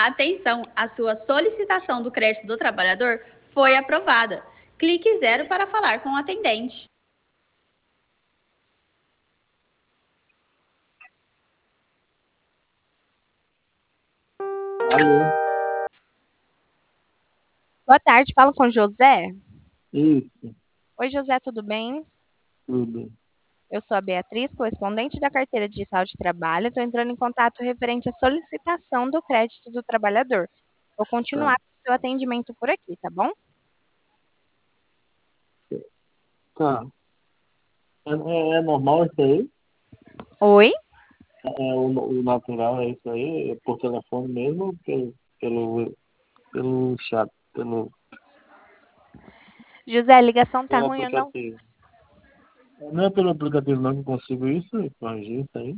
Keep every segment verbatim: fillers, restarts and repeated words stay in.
Atenção, a sua solicitação do crédito do trabalhador foi aprovada. Clique zero para falar com o atendente. Alô? Boa tarde, falo com o José. Isso, Oi, José, tudo bem? tudo. Eu sou a Beatriz, correspondente da Carteira Digital de Trabalho. Estou entrando em contato referente à solicitação do crédito do trabalhador. Vou Tá. continuar com o seu atendimento por aqui, tá bom? Tá. É, é, é normal isso aí? Oi? É, o, o natural é isso aí? É por telefone mesmo ou pelo, pelo, pelo chat, pelo, José, a ligação tá pelo ruim, eu não... aplicativo? Não é pelo aplicativo não que eu consigo isso, corrigir isso aí?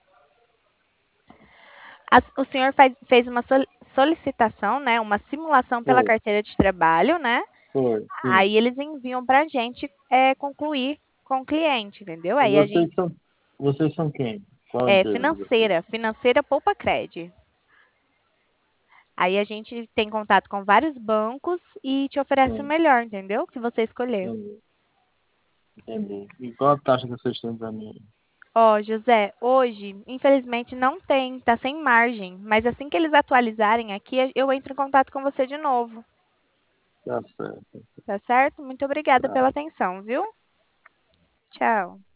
As- o senhor faz- fez uma sol- solicitação, né? Uma simulação pela Foi, carteira de trabalho, né? foi, sim. Aí eles enviam para a gente é, concluir com o cliente, entendeu? E Aí a vocês gente... são, vocês são quem? Qual a É empresa de vocês? financeira, financeira Poupa Cred. Aí a gente tem contato com vários bancos e te oferece o Sim, melhor, entendeu? O que você escolher. entendi, entendi. E qual a taxa que vocês têm para mim? Ó, José, hoje, infelizmente, não tem, tá sem margem. Mas assim que eles atualizarem aqui, eu entro em contato com você de novo. Tá certo. Tá certo? Muito obrigada Tá. pela atenção, viu? Tchau.